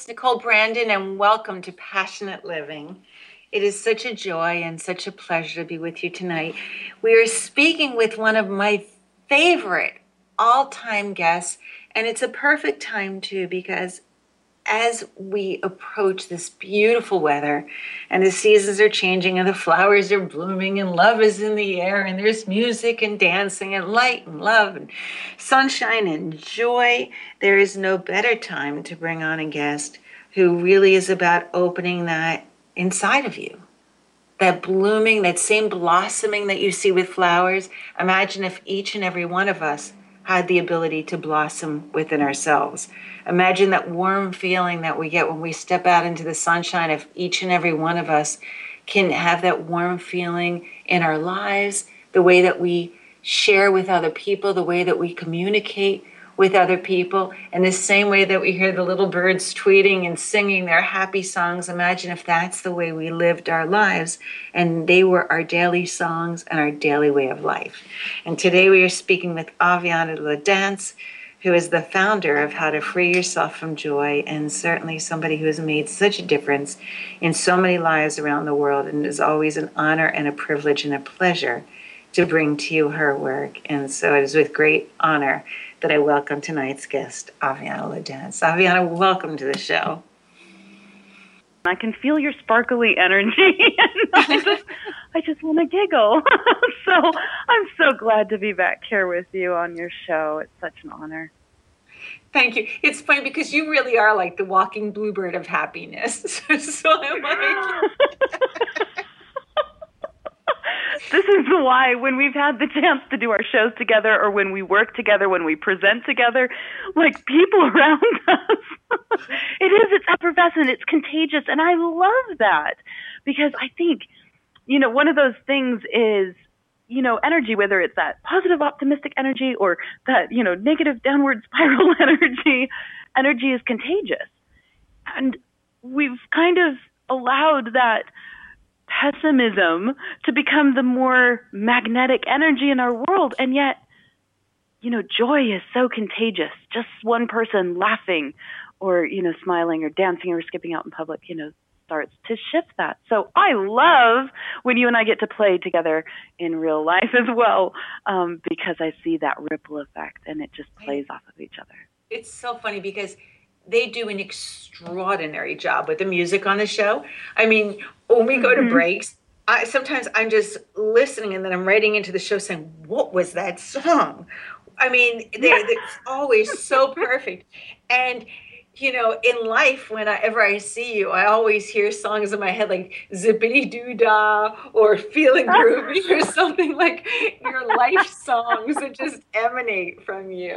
it's Nicole Brandon, and welcome to Passionate Living. It is such a joy and such a pleasure to be with you tonight. We are speaking with one of my favorite all time guests, and it's a perfect time too because as we approach this beautiful weather and the seasons are changing and the flowers are blooming and love is in the air and there's music and dancing and light and love and sunshine and joy, there is no better time to bring on a guest who really is about opening that inside of you. That blooming, that same blossoming that you see with flowers. Imagine if each and every one of us had the ability to blossom within ourselves. Imagine that warm feeling that we get when we step out into the sunshine. If each and every one of us can have that warm feeling in our lives, the way that we share with other people, the way that we communicate with other people, and the same way that we hear the little birds tweeting and singing their happy songs. Imagine if that's the way we lived our lives and they were our daily songs and our daily way of life. And today we are speaking with Aviana LaDance, who is the founder of How to Free Yourself from Joy, and certainly somebody who has made such a difference in so many lives around the world. And it is always an honor and a privilege and a pleasure to bring to you her work. And so it is with great honor that I welcome tonight's guest, Aviana LaDance. Aviana, welcome to the show. I can feel your sparkly energy, and I just want to giggle. So I'm so glad to be back here with you on your show. It's such an honor. Thank you. It's funny because you really are like the walking bluebird of happiness. So I'm like... This is why when we've had the chance to do our shows together or when we work together, when we present together, like people around us, it's effervescent, it's contagious. And I love that because I think, one of those things is, energy, whether it's that positive, optimistic energy or that, negative downward spiral energy is contagious. And we've kind of allowed that pessimism to become the more magnetic energy in our world. And yet, joy is so contagious. Just one person laughing or, smiling or dancing or skipping out in public, starts to shift that. So I love when you and I get to play together in real life as well, because I see that ripple effect and it just plays off of each other. It's so funny because they do an extraordinary job with the music on the show. I mean, when we go to breaks, sometimes I'm just listening and then I'm writing into the show saying, what was that song? I mean, it's always so perfect. And, in life, whenever I see you, I always hear songs in my head like Zippity Doo Dah or Feeling Groovy or something like your life songs that just emanate from you.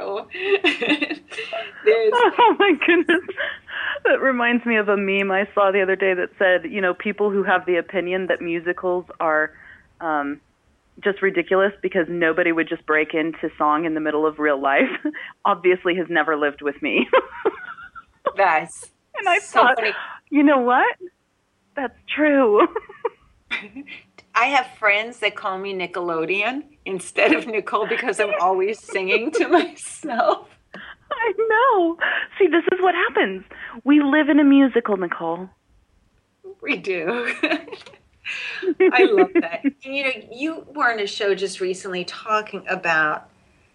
Oh my goodness. That reminds me of a meme I saw the other day that said, people who have the opinion that musicals are just ridiculous because nobody would just break into song in the middle of real life, obviously has never lived with me. That's and I thought, funny. You know what? That's true. I have friends that call me Nickelodeon instead of Nicole because I'm always singing to myself. I know. See, this is what happens. We live in a musical, Nicole. We do. I love that. And, you were on a show just recently talking about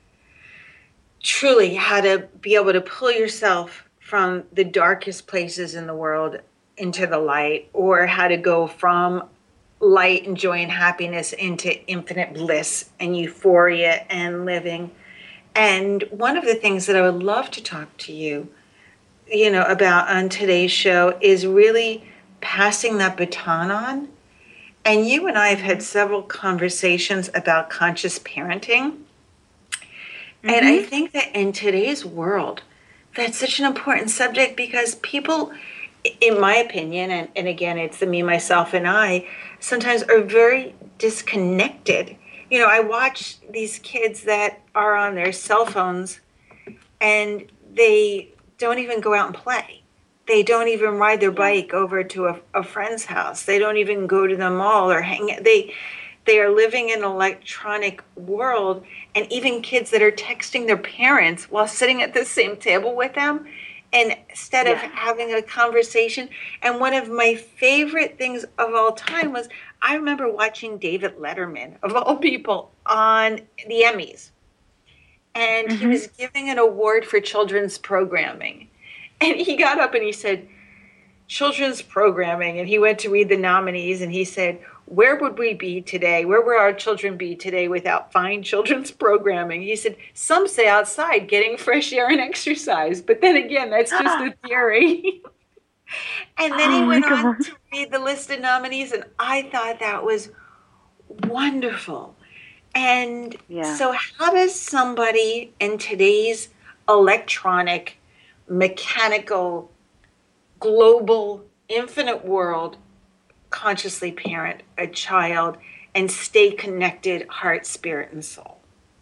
truly how to be able to pull yourself from the darkest places in the world into the light, or how to go from light and joy and happiness into infinite bliss and euphoria and living. And one of the things that I would love to talk to you, about on today's show is really passing that baton on. And you and I have had several conversations about conscious parenting. And I think that in today's world, that's such an important subject because people, in my opinion, and again, it's the me, myself, and I, sometimes are very disconnected. I watch these kids that are on their cell phones and they don't even go out and play. They don't even ride their bike over to a friend's house. They don't even go to the mall or hang. They are living in an electronic world, and even kids that are texting their parents while sitting at the same table with them, and instead of Yes. having a conversation. And one of my favorite things of all time was I remember watching David Letterman, of all people, on the Emmys. And he Hmm. was giving an award for children's programming. And he got up and he said, children's programming. And he went to read the nominees and he said, where would we be today? Where would our children be today without fine children's programming? He said, some say outside getting fresh air and exercise. But then again, that's just a theory. And then he Oh my went on gosh. to read the list of nominees, and I thought that was wonderful. And Yeah. so, how does somebody in today's electronic, mechanical, global, infinite world consciously parent a child and stay connected, heart, spirit, and soul?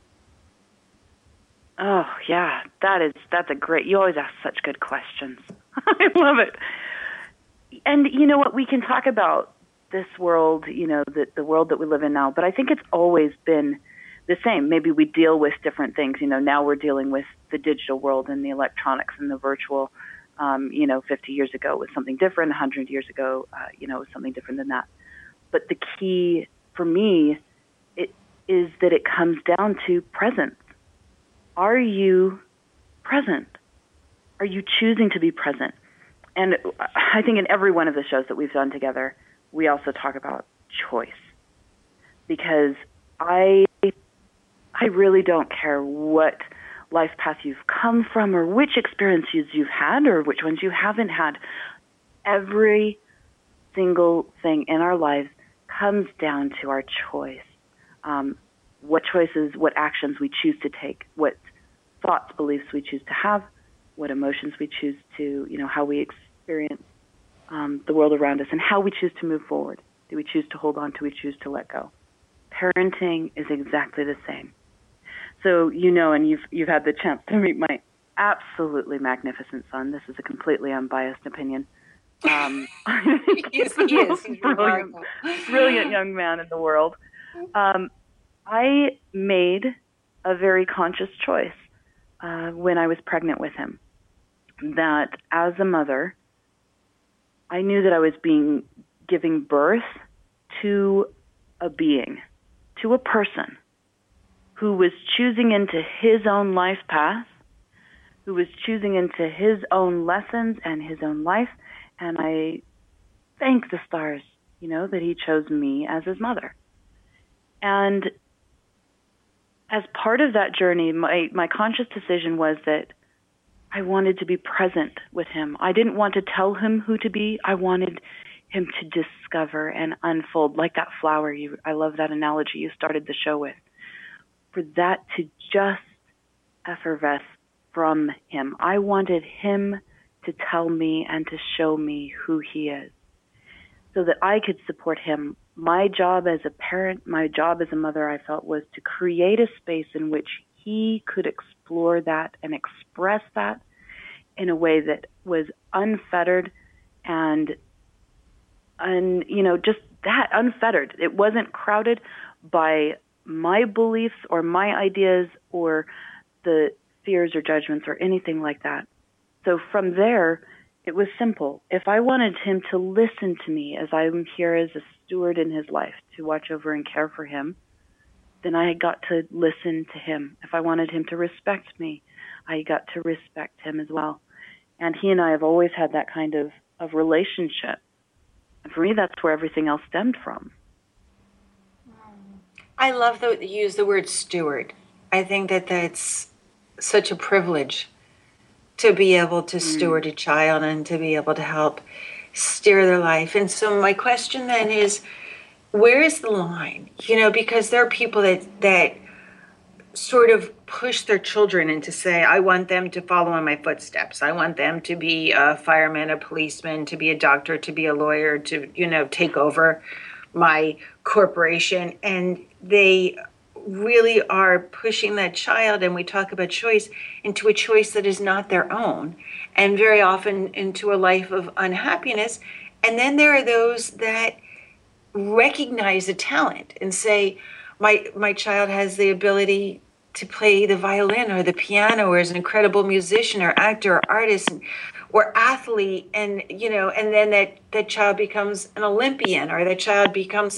Oh yeah, that's a great. You always ask such good questions. I love it. And you know what? We can talk about this world, the world that we live in now, but I think it's always been the same. Maybe we deal with different things. Now we're dealing with the digital world and the electronics and the virtual. 50 years ago was something different. 100 years ago, was something different than that. But the key for me, it is that it comes down to presence. Are you present? Are you choosing to be present? And I think in every one of the shows that we've done together, we also talk about choice. Because I really don't care what life path you've come from or which experiences you've had or which ones you haven't had. Every single thing in our lives comes down to our choice. What choices, what actions we choose to take, what thoughts, beliefs we choose to have, what emotions we choose to, how we experience the world around us, and how we choose to move forward. Do we choose to hold on? Do we choose to let go? Parenting is exactly the same. So, and you've had the chance to meet my absolutely magnificent son. This is a completely unbiased opinion. He is. He's brilliant young man in the world. I made a very conscious choice when I was pregnant with him, that as a mother, I knew that I was giving birth to a being, to a person who was choosing into his own life path, who was choosing into his own lessons and his own life. And I thank the stars, that he chose me as his mother. And as part of that journey, my conscious decision was that I wanted to be present with him. I didn't want to tell him who to be. I wanted him to discover and unfold like that flower. I love that analogy you started the show with. For that to just effervesce from him. I wanted him to tell me and to show me who he is so that I could support him. My job as a parent, my job as a mother, I felt, was to create a space in which he could explore that and express that in a way that was unfettered and just that, unfettered. It wasn't crowded by my beliefs or my ideas or the fears or judgments or anything like that. So from there, it was simple. If I wanted him to listen to me as I'm here as a steward in his life to watch over and care for him, then I got to listen to him. If I wanted him to respect me, I got to respect him as well. And he and I have always had that kind of relationship. And for me, that's where everything else stemmed from. I love that you use the word steward. I think that that's such a privilege to be able to steward a child and to be able to help steer their life. And so my question then is, where is the line? Because there are people that sort of push their children into say, I want them to follow in my footsteps. I want them to be a fireman, a policeman, to be a doctor, to be a lawyer, to, take over my corporation. And they really are pushing that child, and we talk about choice, into a choice that is not their own, and very often into a life of unhappiness. And then there are those that recognize a talent and say, my child has the ability to play the violin or the piano, or is an incredible musician or actor or artist or athlete, and and then that child becomes an Olympian, or that child becomes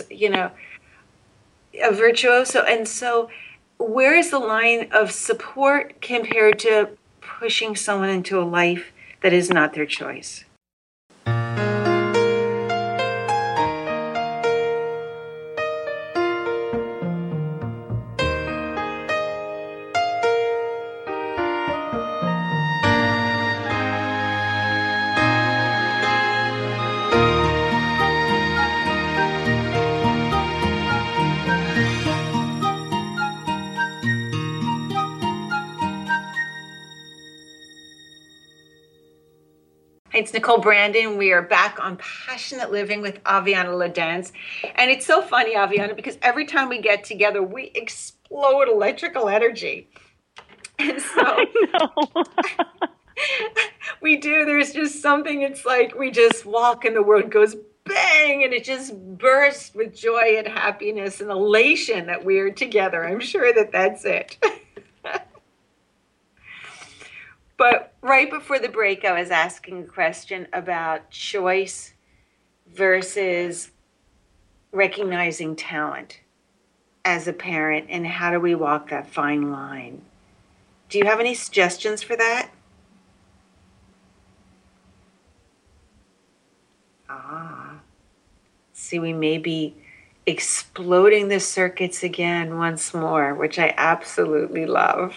a virtuoso. And so where is the line of support compared to pushing someone into a life that is not their choice? It's Nicole Brandon. We are back on Passionate Living with Aviana Ladance. And it's so funny, Aviana, because every time we get together, we explode electrical energy. And so I know. we do. There's just something, it's like we just walk and the world goes bang, and it just bursts with joy and happiness and elation that we are together. I'm sure that that's it. But right before the break, I was asking a question about choice versus recognizing talent as a parent, and how do we walk that fine line? Do you have any suggestions for that? See, we may be exploding the circuits again once more, which I absolutely love.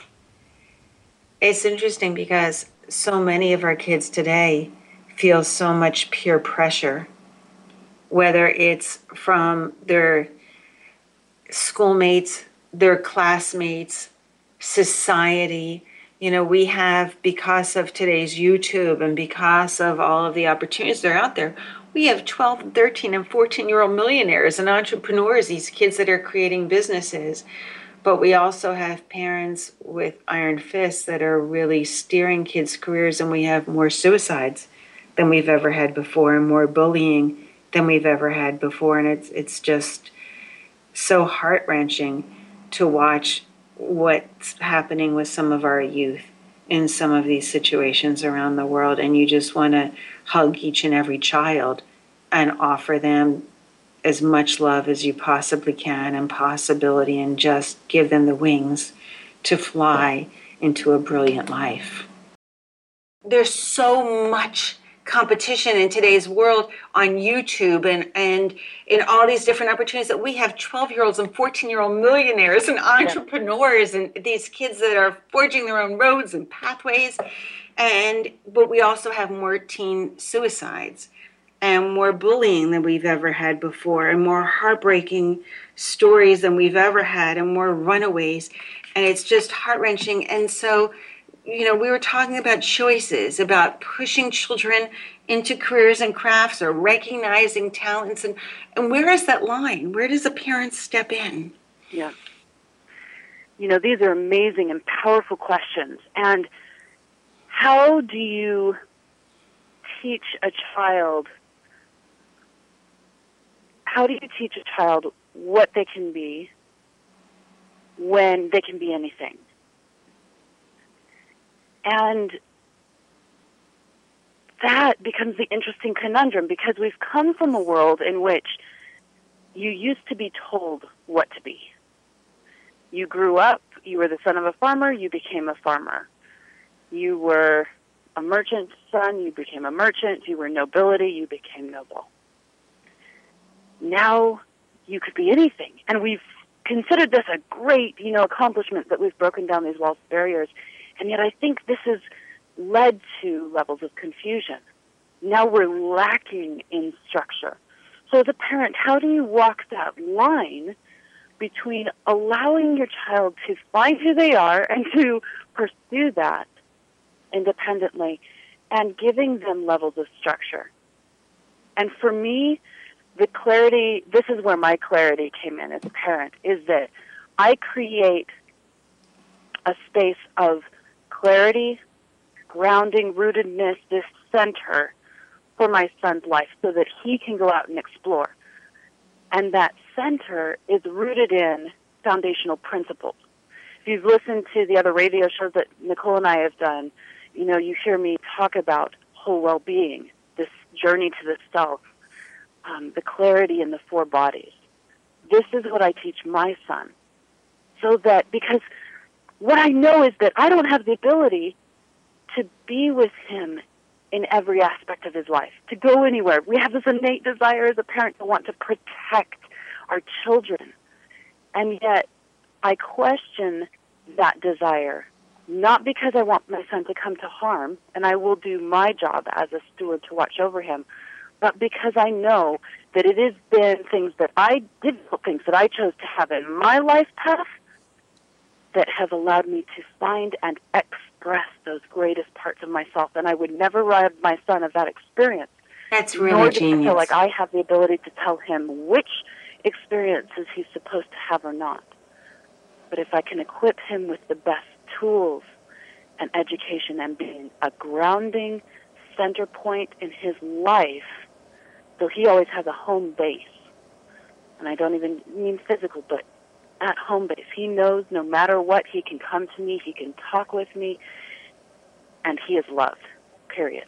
It's interesting because so many of our kids today feel so much peer pressure, whether it's from their schoolmates, their classmates, society. We have, because of today's YouTube and because of all of the opportunities that are out there, we have 12, and 13, and 14-year-old millionaires and entrepreneurs, these kids that are creating businesses. But we also have parents with iron fists that are really steering kids' careers, and we have more suicides than we've ever had before, and more bullying than we've ever had before. And it's just so heart-wrenching to watch what's happening with some of our youth in some of these situations around the world. And you just want to hug each and every child and offer them as much love as you possibly can, and possibility, and just give them the wings to fly into a brilliant life. There's so much competition in today's world on YouTube and in all these different opportunities, that we have 12-year-olds and 14-year-old millionaires and entrepreneurs, and these kids that are forging their own roads and pathways. But we also have more teen suicides, and more bullying than we've ever had before, and more heartbreaking stories than we've ever had, and more runaways. And it's just heart-wrenching. And so, we were talking about choices, about pushing children into careers and crafts, or recognizing talents. And where is that line? Where does a parent step in? Yeah. These are amazing and powerful questions. And how do you teach a child what they can be when they can be anything? And that becomes the interesting conundrum, because we've come from a world in which you used to be told what to be. You grew up, you were the son of a farmer, you became a farmer. You were a merchant's son, you became a merchant. You were nobility, you became noble. Now you could be anything. And we've considered this a great, accomplishment, that we've broken down these walls of barriers. And yet I think this has led to levels of confusion. Now we're lacking in structure. So as a parent, how do you walk that line between allowing your child to find who they are and to pursue that independently, and giving them levels of structure? And for me, the clarity, this is where my clarity came in as a parent, is that I create a space of clarity, grounding, rootedness, this center for my son's life, so that he can go out and explore. And that center is rooted in foundational principles. if you've listened to the other radio shows that Nicole and I have done, you hear me talk about whole well-being, this journey to the self, the clarity in the four bodies. This is what I teach my son. So that, because what I know is that I don't have the ability to be with him in every aspect of his life, to go anywhere. We have this innate desire as a parent to want to protect our children. And yet, I question that desire, not because I want my son to come to harm, and I will do my job as a steward to watch over him, but because I know that it has been things that I chose to have in my life path that have allowed me to find and express those greatest parts of myself, and I would never rob my son of that experience. That's really nor genius. Do I feel like I have the ability to tell him which experiences he's supposed to have or not. But if I can equip him with the best tools and education and being a grounding center point in his life, so he always has a home base. And I don't even mean physical, but at home base. He knows no matter what, he can come to me, he can talk with me, and he is loved, period.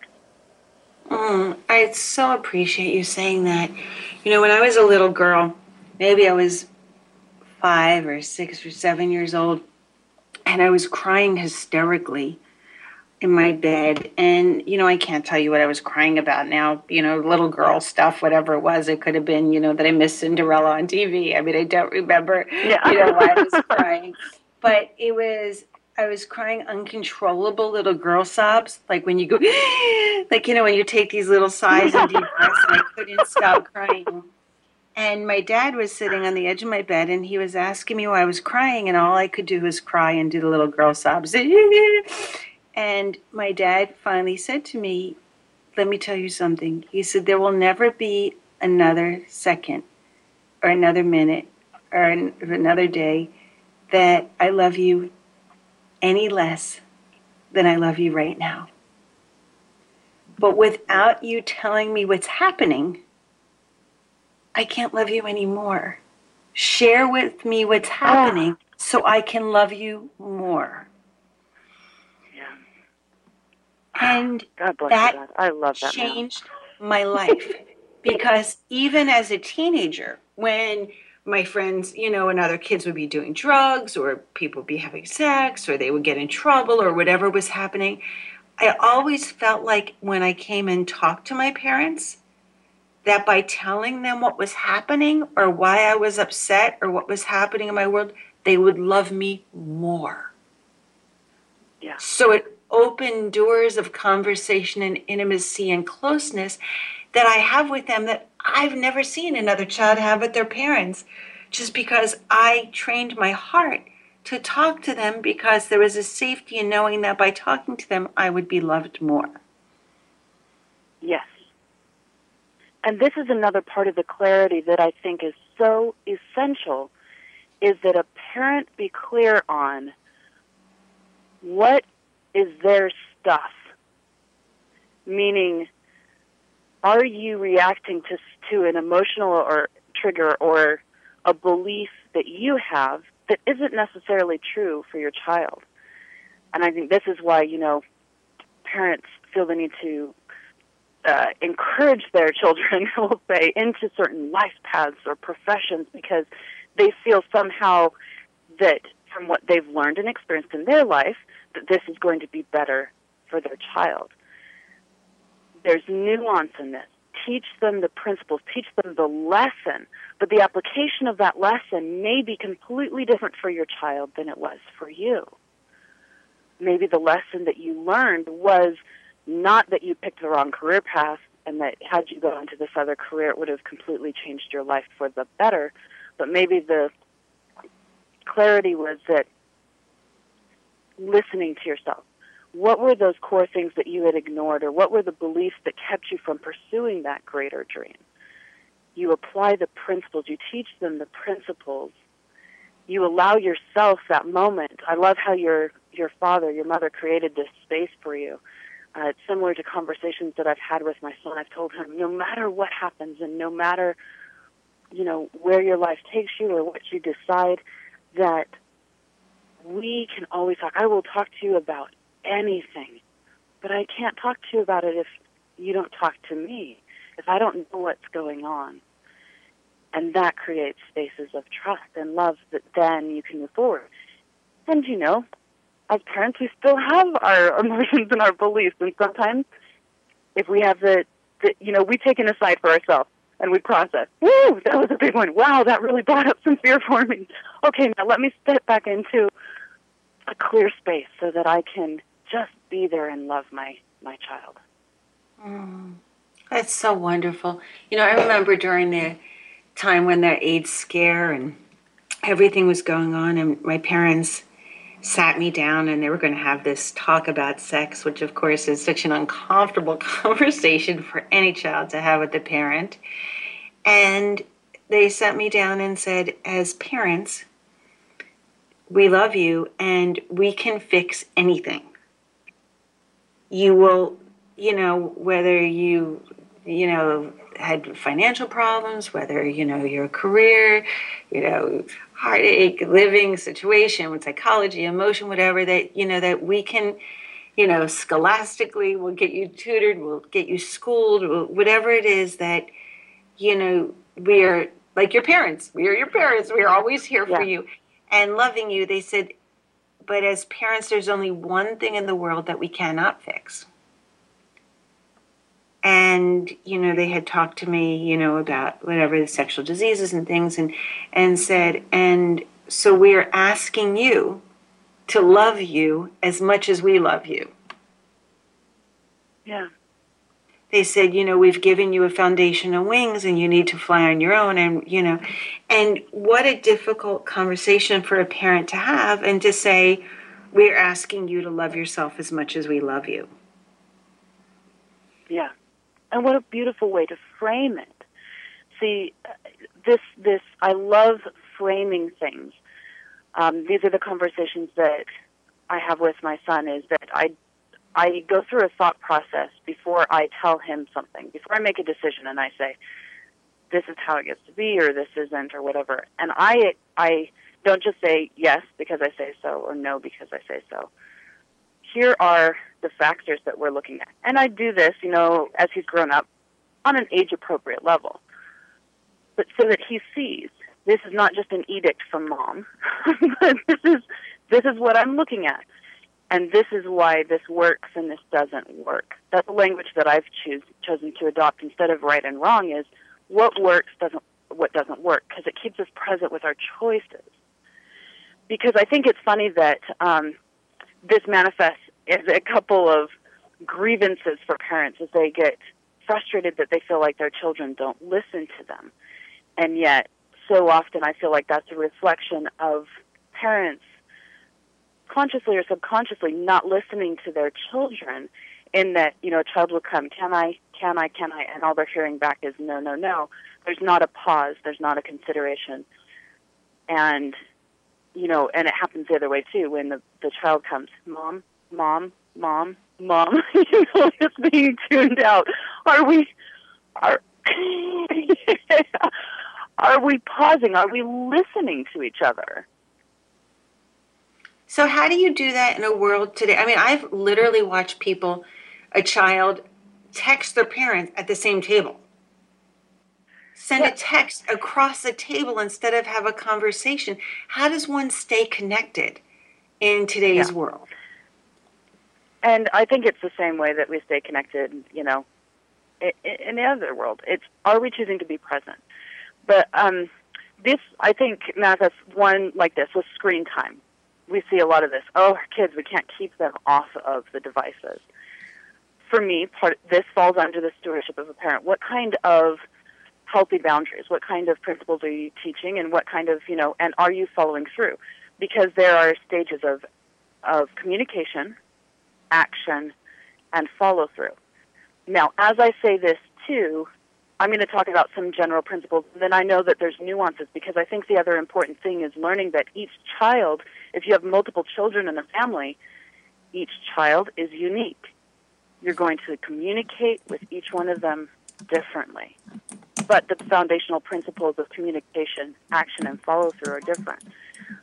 I so appreciate you saying that. When I was a little girl, maybe I was 5 or 6 or 7 years old, and I was crying hysterically in my bed. And, I can't tell you what I was crying about now, little girl stuff, whatever it was. It could have been, that I missed Cinderella on TV. I mean, I don't remember, why I was crying. But I was crying uncontrollable little girl sobs, like when you go, when you take these little sighs and deep breaths, and I couldn't stop crying. And my dad was sitting on the edge of my bed, and he was asking me why I was crying, and all I could do was cry and do the little girl sobs. And my dad finally said to me, let me tell you something. He said, there will never be another second or another minute or another day that I love you any less than I love you right now. But without you telling me what's happening, I can't love you anymore. Share with me what's happening so I can love you more. And God bless you, God. I love that changed my life. Because even as a teenager, when my friends, and other kids would be doing drugs, or people would be having sex, or they would get in trouble, or whatever was happening, I always felt like when I came and talked to my parents, that by telling them what was happening, or why I was upset, or what was happening in my world, they would love me more. Yeah. So it opened doors of conversation and intimacy and closeness that I have with them that I've never seen another child have with their parents, just because I trained my heart to talk to them, because there was a safety in knowing that by talking to them, I would be loved more. Yes. And this is another part of the clarity that I think is so essential, is that a parent be clear on what is their stuff. Meaning, are you reacting to an emotional or trigger or a belief that you have that isn't necessarily true for your child? And I think this is why, parents feel the need to encourage their children, we'll say, into certain life paths or professions, because they feel somehow that from what they've learned and experienced in their life, that this is going to be better for their child. There's nuance in this. Teach them the principles, teach them the lesson, but the application of that lesson may be completely different for your child than it was for you. Maybe the lesson that you learned was not that you picked the wrong career path, and that had you gone into this other career, it would have completely changed your life for the better, but maybe the clarity was that listening to yourself. What were those core things that you had ignored, or what were the beliefs that kept you from pursuing that greater dream? You apply the principles. You teach them the principles. You allow yourself that moment. I love how your father, your mother created this space for you. It's similar to conversations that I've had with my son. I've told him, no matter what happens and no matter, where your life takes you or what you decide, that we can always talk. I will talk to you about anything, but I can't talk to you about it if you don't talk to me, if I don't know what's going on. And that creates spaces of trust and love that then you can move forward. And, you know, as parents, we still have our emotions and our beliefs. And sometimes if we have we take an aside for ourselves and we process. Woo, that was a big one. Wow, that really brought up some fear for me. Okay, now let me step back into a clear space so that I can just be there and love my child. That's so wonderful. You know, I remember during the time when the AIDS scare and everything was going on, and my parents sat me down and they were going to have this talk about sex, which of course is such an uncomfortable conversation for any child to have with the parent. And they sat me down and said, as parents, we love you and we can fix anything. You will, whether you had financial problems, whether, your career, heartache, living situation with psychology, emotion, whatever, that we can, scholastically, we'll get you tutored, we'll get you schooled, whatever it is that, we are like your parents. We are your parents. We are always here for you and loving you. They said, but as parents, there's only one thing in the world that we cannot fix. And, they had talked to me, about whatever the sexual diseases and things and said, and so we're asking you to love you as much as we love you. Yeah. They said, we've given you a foundation of wings and you need to fly on your own. And, and what a difficult conversation for a parent to have and to say, we're asking you to love yourself as much as we love you. Yeah. And what a beautiful way to frame it. See, this I love framing things. These are the conversations that I have with my son, is that I go through a thought process before I tell him something, before I make a decision and I say, this is how it gets to be, or this isn't, or whatever. And I don't just say yes because I say so, or no because I say so. Here are the factors that we're looking at. And I do this, as he's grown up, on an age-appropriate level. But so that he sees, this is not just an edict from mom, but this is what I'm looking at. And this is why this works and this doesn't work. That's the language that I've chosen to adopt instead of right and wrong, is what works, what doesn't work, because it keeps us present with our choices. Because I think it's funny that this manifests as a couple of grievances for parents as they get frustrated that they feel like their children don't listen to them. And yet, so often I feel like that's a reflection of parents consciously or subconsciously not listening to their children, in that, a child will come, can I, and all they're hearing back is no, no, no. There's not a pause. There's not a consideration. And, and it happens the other way too, when the child comes, mom, it's being tuned out. Are we pausing? Are we listening to each other? So how do you do that in a world today? I mean, I've literally watched a child text their parents at the same table. Send a text across the table instead of have a conversation. How does one stay connected in today's world? And I think it's the same way that we stay connected, in the other world. It's, are we choosing to be present? But this, I think, manifests one like this with screen time. We see a lot of this. Oh, our kids, we can't keep them off of the devices. For me, this falls under the stewardship of a parent. What kind of healthy boundaries, what kind of principles are you teaching, and what kind of, and are you following through? Because there are stages of communication, action, and follow through. Now, as I say this too, I'm going to talk about some general principles, and then I know that there's nuances, because I think the other important thing is learning that each child, if you have multiple children in a family, each child is unique. You're going to communicate with each one of them differently. But the foundational principles of communication, action, and follow-through are different.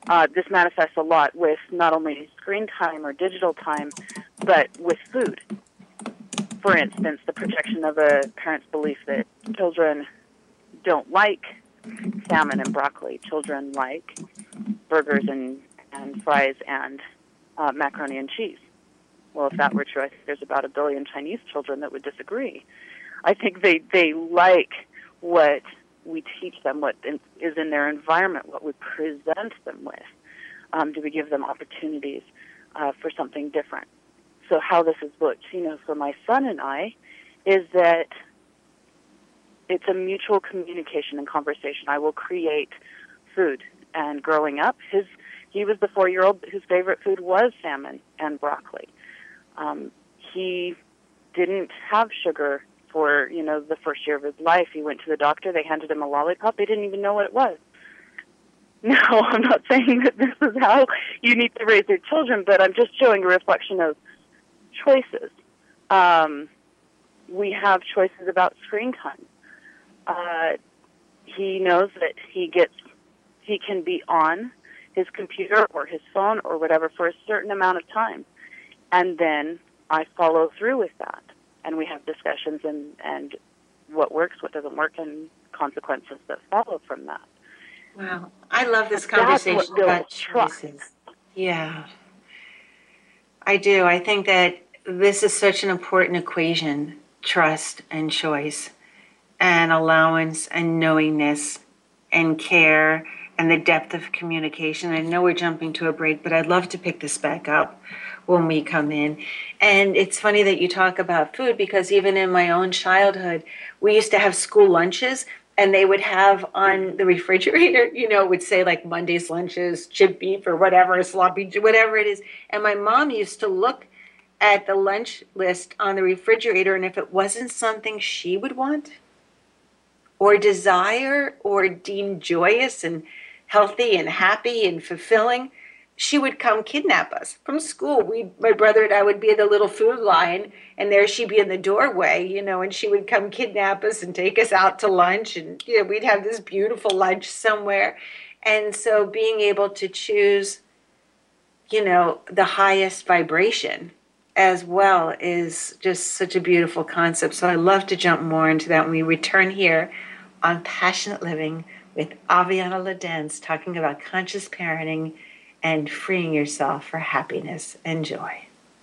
This manifests a lot with not only screen time or digital time, but with food. For instance, the projection of a parent's belief that children don't like salmon and broccoli. Children like burgers and fries and macaroni and cheese. Well, if that were true, I think there's about 1 billion Chinese children that would disagree. I think they like what we teach them, what is in their environment, what we present them with. Do we give them opportunities for something different? So how this is booked, for my son and I, is that it's a mutual communication and conversation. I will create food. And growing up, he was the 4-year-old whose favorite food was salmon and broccoli. He didn't have sugar for, the first year of his life. He went to the doctor. They handed him a lollipop. They didn't even know what it was. No, I'm not saying that this is how you need to raise your children, but I'm just showing a reflection of choices. We have choices about screen time. He knows that he can be on his computer or his phone or whatever for a certain amount of time. And then I follow through with that. And we have discussions and what works, what doesn't work, and consequences that follow from that. Wow. I love this conversation about choices. Yeah. I do. I think that this is such an important equation, trust and choice and allowance and knowingness and care and the depth of communication. I know we're jumping to a break, but I'd love to pick this back up when we come in. And it's funny that you talk about food, because even in my own childhood, we used to have school lunches, and they would have on the refrigerator, it would say like Monday's lunches, chip beef or whatever, sloppy, whatever it is. And my mom used to look at the lunch list on the refrigerator, and if it wasn't something she would want or desire or deem joyous and healthy and happy and fulfilling, she would come kidnap us from school. My brother and I would be in the little food line, and there she'd be in the doorway, and she would come kidnap us and take us out to lunch, and we'd have this beautiful lunch somewhere. And so being able to choose, the highest vibration as well is just such a beautiful concept. So I love to jump more into that when we return here on Passionate Living with Aviana Ladens, talking about conscious parenting and freeing yourself for happiness and joy.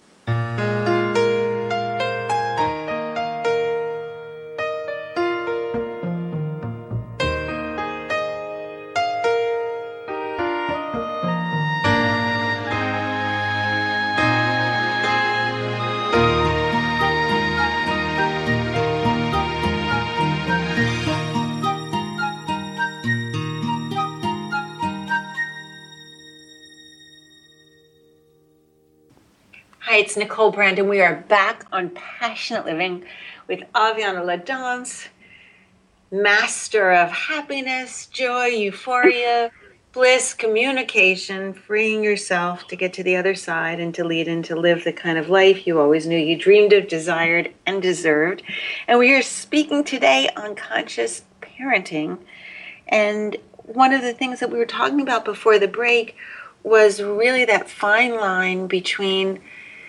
Hi, it's Nicole Brandon. We are back on Passionate Living with Aviana Ladens, master of happiness, joy, euphoria, bliss, communication, freeing yourself to get to the other side and to lead and to live the kind of life you always knew you dreamed of, desired, and deserved. And we are speaking today on conscious parenting. And one of the things that we were talking about before the break was really that fine line between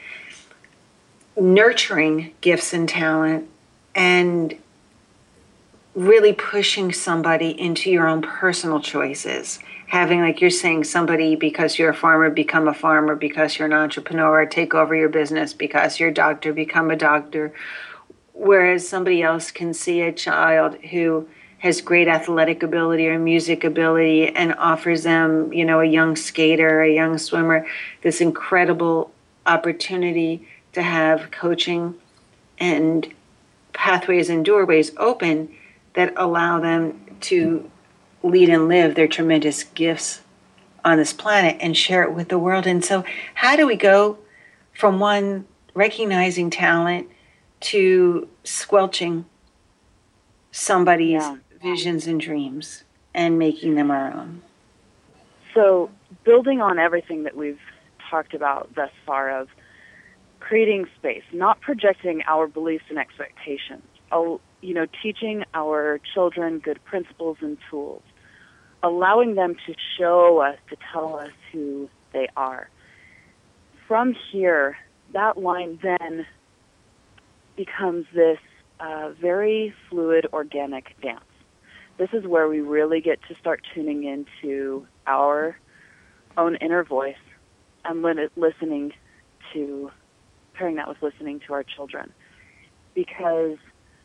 nurturing gifts and talent and really pushing somebody into your own personal choices. Having, like you're saying, somebody, because you're a farmer, become a farmer, because you're an entrepreneur, take over your business, because you're a doctor, become a doctor. Whereas somebody else can see a child who has great athletic ability or music ability and offers them, a young skater, a young swimmer, this incredible opportunity to have coaching and pathways and doorways open that allow them to lead and live their tremendous gifts on this planet and share it with the world. And so how do we go from one, recognizing talent, to squelching somebody's visions and dreams and making them our own? So building on everything that we've talked about thus far of creating space, not projecting our beliefs and expectations, teaching our children good principles and tools, allowing them to show us, to tell us who they are. From here, that line then becomes this very fluid, organic dance. This is where we really get to start tuning into our own inner voice and listening to, pairing that with listening to our children. Because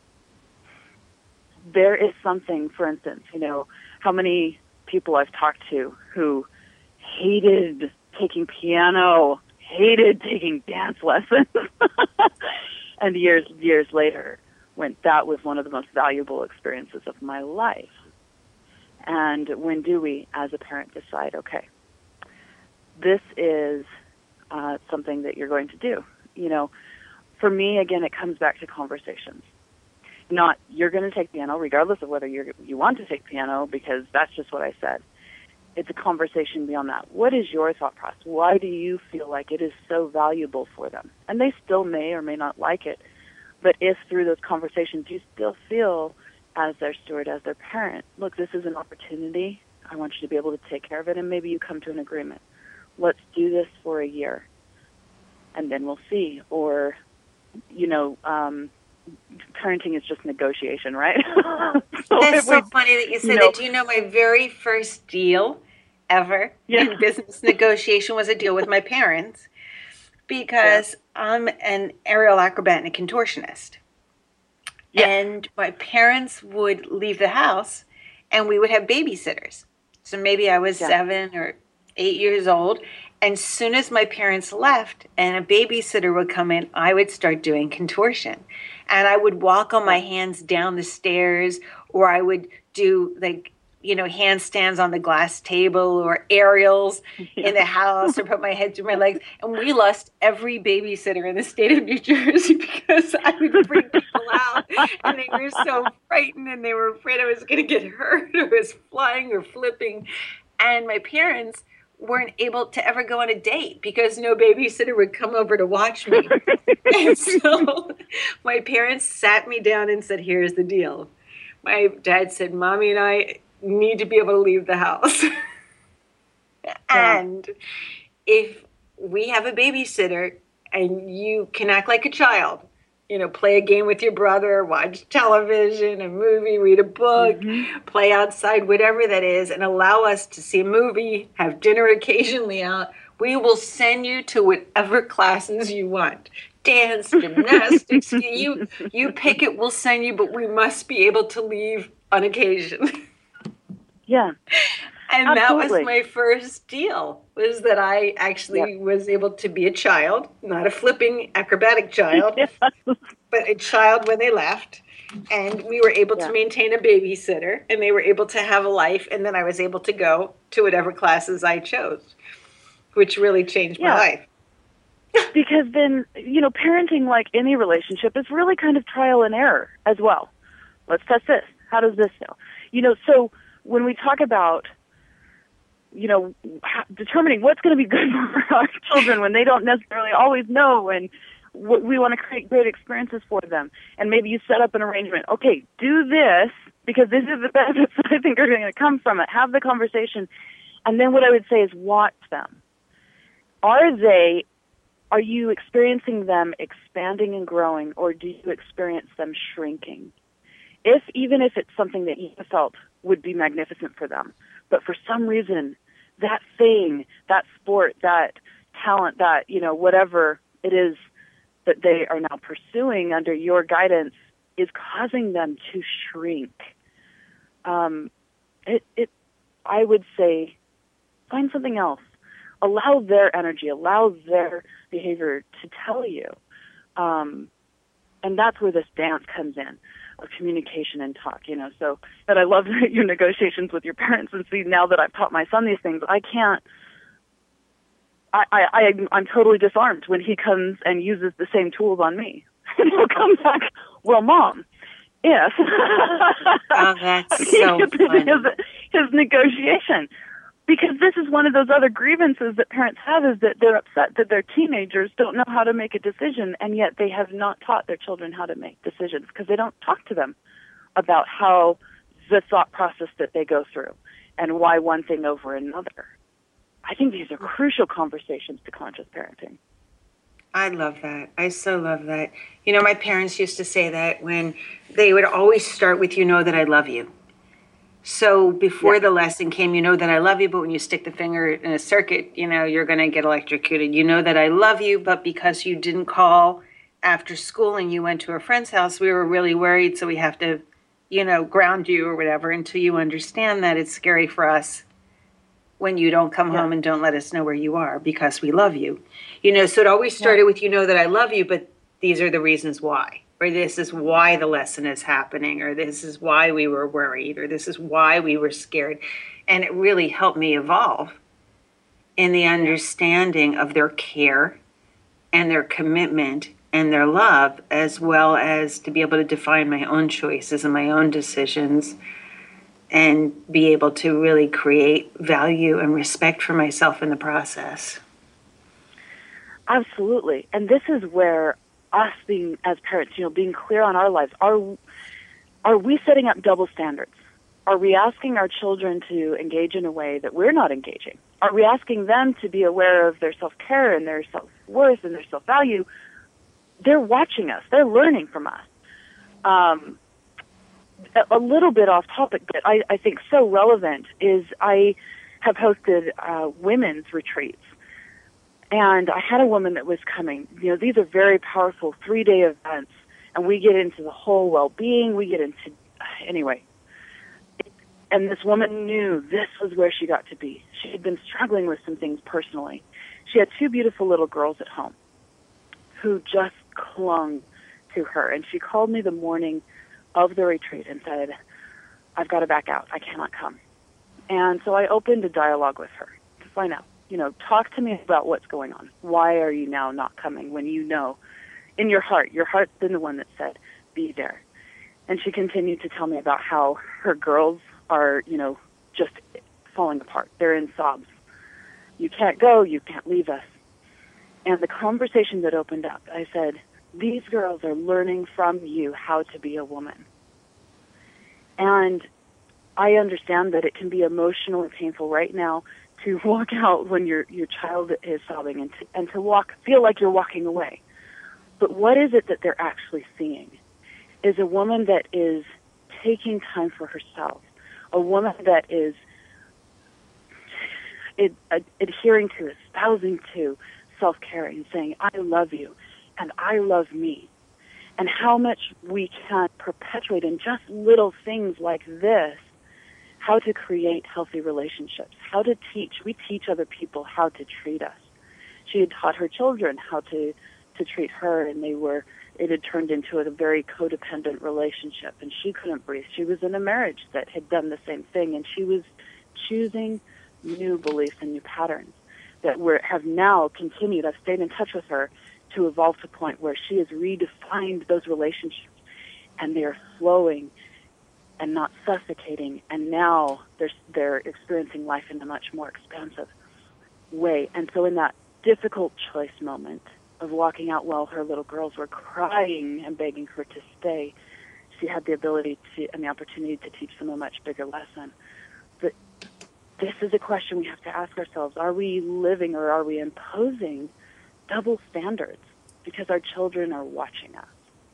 there is something, for instance, how many people I've talked to who hated taking piano, hated taking dance lessons, and years later, that was one of the most valuable experiences of my life. And when do we, as a parent, decide, okay, this is something that you're going to do? For me, again, it comes back to conversations. Not, you're going to take piano, regardless of whether you want to take piano, because that's just what I said. It's a conversation beyond that. What is your thought process? Why do you feel like it is so valuable for them? And they still may or may not like it. But if through those conversations you still feel, as their steward, as their parent, look, this is an opportunity. I want you to be able to take care of it, and maybe you come to an agreement. Let's do this for a year, and then we'll see. Or, parenting is just negotiation, right? That's so funny that you said that. Do you know my very first deal ever in business negotiation was a deal with my parents, because I'm an aerial acrobat and a contortionist. Yeah. And my parents would leave the house and we would have babysitters. So maybe I was 7 or 8 years old. And soon as my parents left and a babysitter would come in, I would start doing contortion. And I would walk on my hands down the stairs, or I would do handstands on the glass table, or aerials in the house, or put my head through my legs. And we lost every babysitter in the state of New Jersey because I would bring people out and they were so frightened and they were afraid I was going to get hurt or was flying or flipping. And my parents weren't able to ever go on a date because no babysitter would come over to watch me. And so my parents sat me down and said, here's the deal. My dad said, Mommy and I need to be able to leave the house. And if we have a babysitter and you can act like a child, play a game with your brother, watch television, a movie, read a book, play outside, whatever that is, and allow us to see a movie, have dinner occasionally out, we will send you to whatever classes you want. Dance, gymnastics, you pick it, we'll send you, but we must be able to leave on occasion. Yeah. And absolutely. That was my first deal, was that I actually was able to be a child, not a flipping acrobatic child, but a child when they left. And we were able to maintain a babysitter, and they were able to have a life. And then I was able to go to whatever classes I chose, which really changed my life. Because then, parenting, like any relationship, is really kind of trial and error as well. Let's test this. How does this feel? So when we talk about, determining what's going to be good for our children when they don't necessarily always know, and we want to create great experiences for them. And maybe you set up an arrangement. Okay, do this because this is the benefits that I think are going to come from it. Have the conversation. And then what I would say is watch them. Are you experiencing them expanding and growing, or do you experience them shrinking? Even if it's something that you felt would be magnificent for them, but for some reason, that thing, that sport, that talent, that, whatever it is that they are now pursuing under your guidance is causing them to shrink. I would say, find something else. Allow their energy, allow their behavior to tell you. And that's where this dance comes in, of communication and talk, So, but I love your negotiations with your parents, and see, now that I've taught my son these things, I'm totally disarmed when he comes and uses the same tools on me. And he'll come back, well, Mom, if. Oh, that's so funny. His negotiation. Because this is one of those other grievances that parents have, is that they're upset that their teenagers don't know how to make a decision, and yet they have not taught their children how to make decisions because they don't talk to them about how the thought process that they go through. and why one thing over another. I think these are crucial conversations to conscious parenting. I love that. I so love that. You know, my parents used to say that when they would always start with, you know that I love you. So before the lesson came, you know that I love you, but when you stick the finger in a circuit, you know, you're going to get electrocuted. You know that I love you, but because you didn't call after school and you went to a friend's house, we were really worried. So we have to, you know, ground you or whatever until you understand that it's scary for us when you don't come home and don't let us know where you are because we love you. You know, so it always started with, you know that I love you, but these are the reasons why. Or this is why the lesson is happening, or this is why we were worried, or this is why we were scared. And it really helped me evolve in the understanding of their care and their commitment and their love, as well as to be able to define my own choices and my own decisions and be able to really create value and respect for myself in the process. Absolutely. And this is where us being, as parents, you know, being clear on our lives, are we setting up double standards? Are we asking our children to engage in a way that we're not engaging? Are we asking them to be aware of their self-care and their self-worth and their self-value? They're watching us. They're learning from us. A little bit off topic, but I think so relevant is I have hosted women's retreats. And I had a woman that was coming. You know, these are very powerful 3-day events, and we get into the whole well-being. We get into, anyway. And this woman knew this was where she got to be. She had been struggling with some things personally. She had 2 beautiful little girls at home who just clung to her. And she called me the morning of the retreat and said, I've got to back out. I cannot come. And so I opened a dialogue with her to find out. You know, talk to me about what's going on. Why are you now not coming when you know in your heart's been the one that said, be there. And she continued to tell me about how her girls are, you know, just falling apart. They're in sobs. You can't go. You can't leave us. And the conversation that opened up, I said, these girls are learning from you how to be a woman. And I understand that it can be emotionally painful right now to walk out when your child is sobbing and to feel like you're walking away. But what is it that they're actually seeing? Is a woman that is taking time for herself, a woman that is adhering to, espousing to self-care and saying, I love you and I love me. And how much we can perpetuate in just little things like this, how to create healthy relationships, how to teach. We teach other people how to treat us. She had taught her children how to treat her, and it had turned into a very codependent relationship, and she couldn't breathe. She was in a marriage that had done the same thing, and she was choosing new beliefs and new patterns that have now continued. I've stayed in touch with her to evolve to a point where she has redefined those relationships, and they are flowing and not suffocating, and now they're experiencing life in a much more expansive way. And so in that difficult choice moment of walking out while her little girls were crying and begging her to stay, she had the ability to and the opportunity to teach them a much bigger lesson. But this is a question we have to ask ourselves. Are we living or are we imposing double standards because our children are watching us?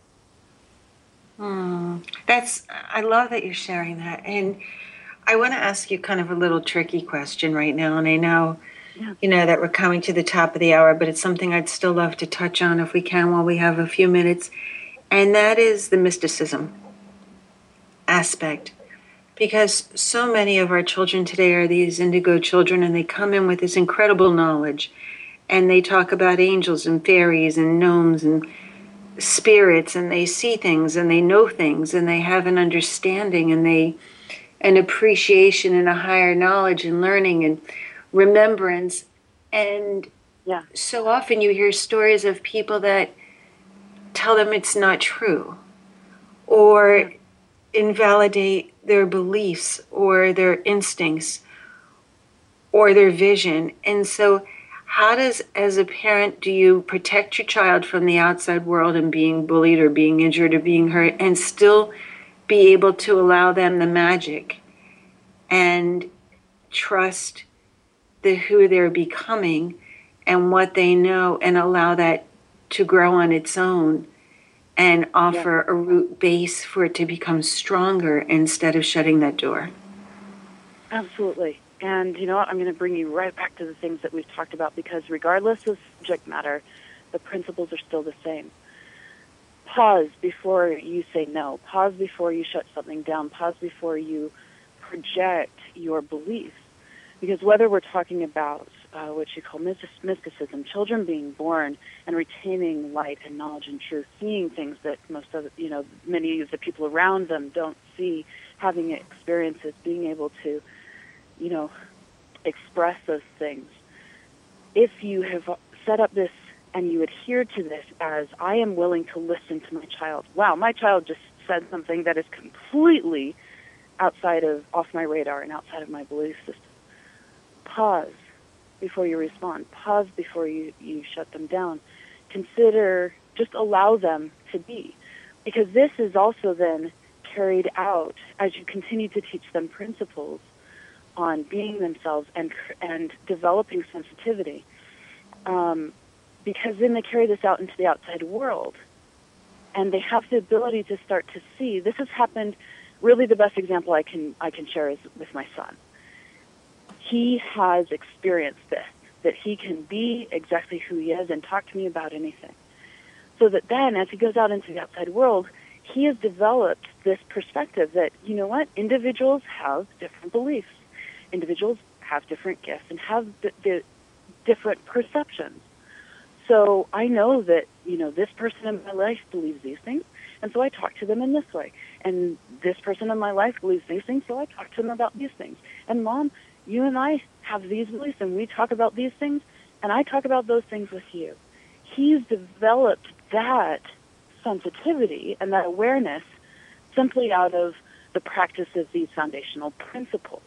I love that you're sharing that. And I want to ask you kind of a little tricky question right now. And I know, you know, that we're coming to the top of the hour, but it's something I'd still love to touch on if we can while we have a few minutes. And that is the mysticism aspect. Because so many of our children today are these indigo children, and they come in with this incredible knowledge. And they talk about angels and fairies and gnomes and spirits, and they see things and they know things and they have an understanding and an appreciation and a higher knowledge and learning and remembrance. And so often you hear stories of people that tell them it's not true or invalidate their beliefs or their instincts or their vision. And so how does, as a parent, do you protect your child from the outside world and being bullied or being injured or being hurt and still be able to allow them the magic and trust who they're becoming and what they know, and allow that to grow on its own and offer a root base for it to become stronger instead of shutting that door. Absolutely. And you know what? I'm going to bring you right back to the things that we've talked about, because regardless of subject matter, the principles are still the same. Pause before you say no. Pause before you shut something down. Pause before you project your beliefs. Because whether we're talking about what you call mysticism, children being born and retaining light and knowledge and truth, seeing things that many of the people around them don't see, having experiences, being able to, express those things. If you have set up this and you adhere to this as, I am willing to listen to my child. Wow, my child just said something that is completely off my radar and outside of my belief system. Pause before you respond. Pause before you shut them down. Consider, just allow them to be. Because this is also then carried out as you continue to teach them principles on being themselves and developing sensitivity. Because then they carry this out into the outside world. And they have the ability to start to see. This has happened, really the best example I can share is with my son. He has experienced this, that he can be exactly who he is and talk to me about anything. So that then, as he goes out into the outside world, he has developed this perspective that, you know what, individuals have different beliefs. Individuals have different gifts and have the different perceptions. So I know that, this person in my life believes these things, and so I talk to them in this way. And this person in my life believes these things, so I talk to them about these things. And Mom, you and I have these beliefs, and we talk about these things, and I talk about those things with you. He's developed that sensitivity and that awareness simply out of the practice of these foundational principles.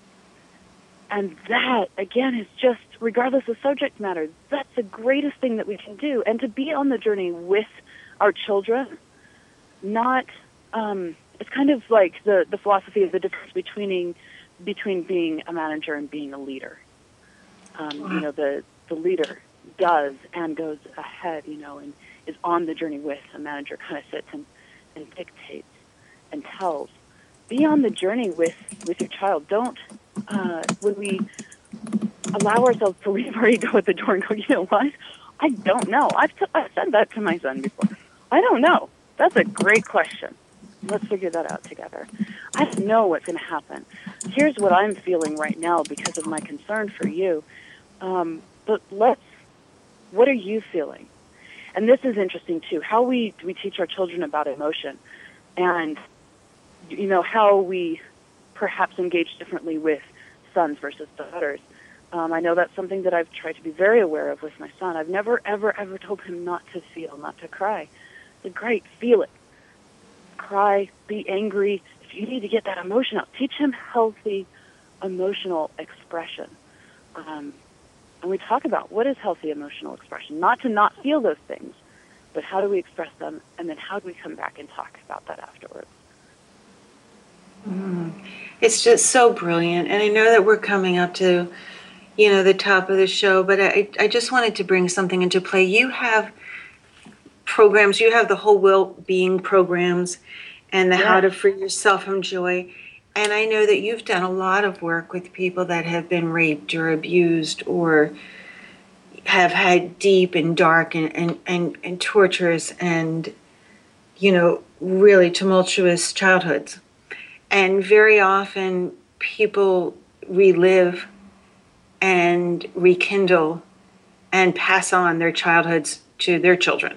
And that, again, is just, regardless of subject matter, that's the greatest thing that we can do. And to be on the journey with our children, not, it's kind of like the philosophy of the difference between being a manager and being a leader. The leader does and goes ahead, and is on the journey with. A manager kind of sits and dictates and tells. Be on the journey with your child. Don't, when we allow ourselves to leave our ego at the door and go, you know what? I don't know. I've said that to my son before. I don't know. That's a great question. Let's figure that out together. I don't know what's going to happen. Here's what I'm feeling right now because of my concern for you. But what are you feeling? And this is interesting too. How we teach our children about emotion, and how we perhaps engage differently with sons versus daughters. I know that's something that I've tried to be very aware of with my son. I've never, ever, ever told him not to feel, not to cry. It's great, feel it. Cry, be angry. If you need to get that emotion out, teach him healthy emotional expression. And we talk about what is healthy emotional expression. Not to not feel those things, but how do we express them, and then how do we come back and talk about that afterwards? It's just so brilliant. And I know that we're coming up to, the top of the show, but I just wanted to bring something into play. You have programs, you have the whole well-being programs and the How to Free Yourself from Joy. And I know that you've done a lot of work with people that have been raped or abused or have had deep and dark and torturous and, really tumultuous childhoods. And very often people relive and rekindle and pass on their childhoods to their children.